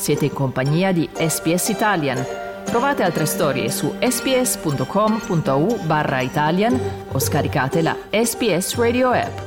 Siete in compagnia di SBS Italian. Trovate altre storie su sbs.com.au/Italian o scaricate la SBS Radio app.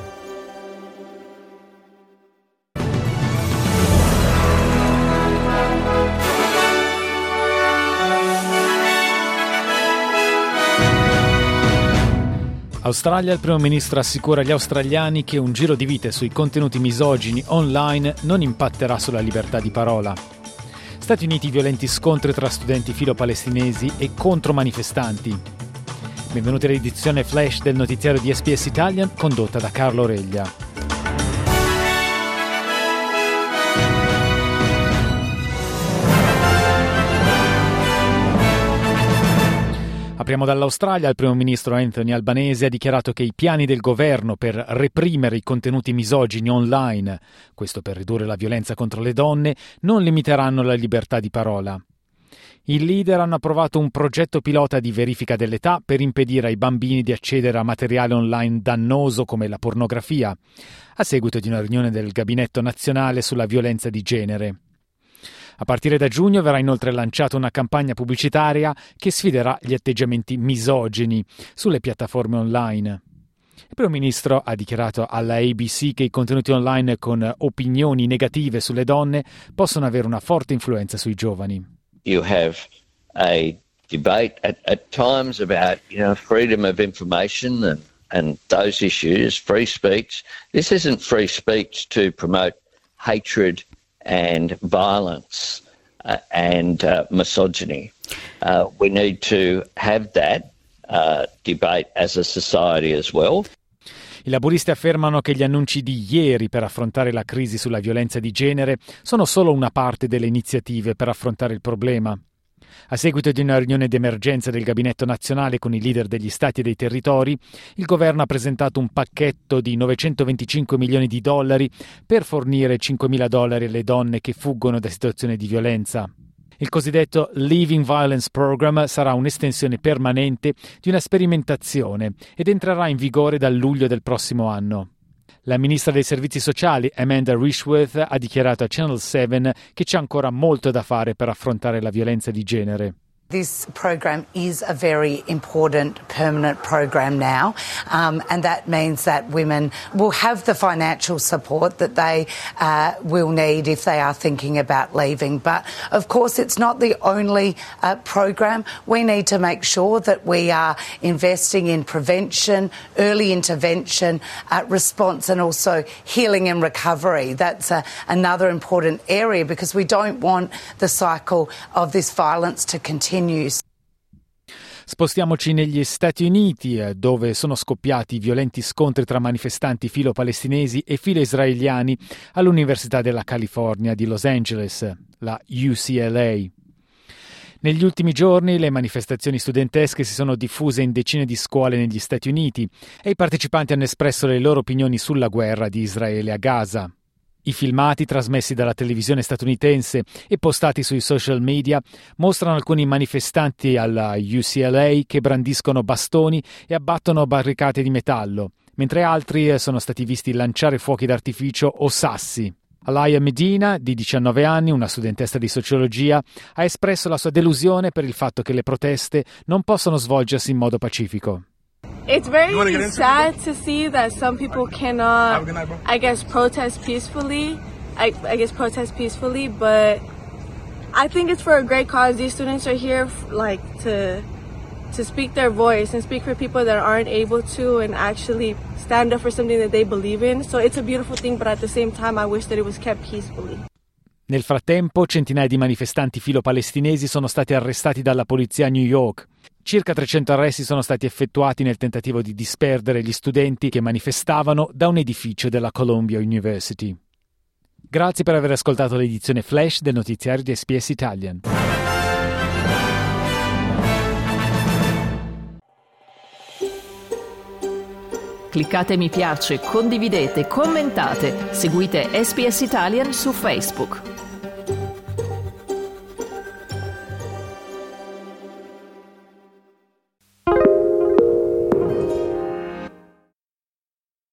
Australia, il primo ministro assicura agli australiani che un giro di vite sui contenuti misogini online non impatterà sulla libertà di parola. Stati Uniti, violenti scontri tra studenti filo-palestinesi e contro manifestanti. Benvenuti all'edizione flash del notiziario di SBS Italian condotta da Carlo Reglia. Apriamo dall'Australia. Il primo ministro Anthony Albanese ha dichiarato che i piani del governo per reprimere i contenuti misogini online, questo per ridurre la violenza contro le donne, non limiteranno la libertà di parola. I leader hanno approvato un progetto pilota di verifica dell'età per impedire ai bambini di accedere a materiale online dannoso come la pornografia, a seguito di una riunione del Gabinetto nazionale sulla violenza di genere. A partire da giugno verrà inoltre lanciata una campagna pubblicitaria che sfiderà gli atteggiamenti misogini sulle piattaforme online. Il primo ministro ha dichiarato alla ABC che i contenuti online con opinioni negative sulle donne possono avere una forte influenza sui giovani. You have a debate at times about, freedom of information and those issues, free speech. This isn't free speech to promote hatred and violence and misogyny. We need to have that debate as a society as well. I laburisti affermano che gli annunci di ieri per affrontare la crisi sulla violenza di genere sono solo una parte delle iniziative per affrontare il problema. A seguito di una riunione d'emergenza del Gabinetto nazionale con i leader degli stati e dei territori, il governo ha presentato un pacchetto di $925 milioni per fornire $5.000 alle donne che fuggono da situazioni di violenza. Il cosiddetto Leaving Violence Program sarà un'estensione permanente di una sperimentazione ed entrerà in vigore dal luglio del prossimo anno. La ministra dei servizi sociali, Amanda Rishworth, ha dichiarato a Channel 7 che c'è ancora molto da fare per affrontare la violenza di genere. This program is a very important permanent program now, and that means that women will have the financial support that they will need if they are thinking about leaving. But of course it's not the only program. We need to make sure that we are investing in prevention, early intervention, response and also healing and recovery. That's another important area because we don't want the cycle of this violence to continue. Spostiamoci negli Stati Uniti, dove sono scoppiati violenti scontri tra manifestanti filo-palestinesi e filo-israeliani all'Università della California di Los Angeles, la UCLA. Negli ultimi giorni le manifestazioni studentesche si sono diffuse in decine di scuole negli Stati Uniti e i partecipanti hanno espresso le loro opinioni sulla guerra di Israele a Gaza. I filmati trasmessi dalla televisione statunitense e postati sui social media mostrano alcuni manifestanti alla UCLA che brandiscono bastoni e abbattono barricate di metallo, mentre altri sono stati visti lanciare fuochi d'artificio o sassi. Alaya Medina, di 19 anni, una studentessa di sociologia, ha espresso la sua delusione per il fatto che le proteste non possono svolgersi in modo pacifico. It's very sad to see that some people cannot, protest peacefully. Protest peacefully, but I think it's for a great cause. These students are here, to speak their voice and speak for people that aren't able to, and actually stand up for something that they believe in. So it's a beautiful thing, but at the same time, I wish that it was kept peacefully. Nel frattempo, centinaia di manifestanti filo-palestinesi sono stati arrestati dalla polizia a New York. Circa 300 arresti sono stati effettuati nel tentativo di disperdere gli studenti che manifestavano da un edificio della Columbia University. Grazie per aver ascoltato l'edizione flash del notiziario di SBS Italian. Cliccate mi piace, condividete, commentate, seguite SBS Italian su Facebook.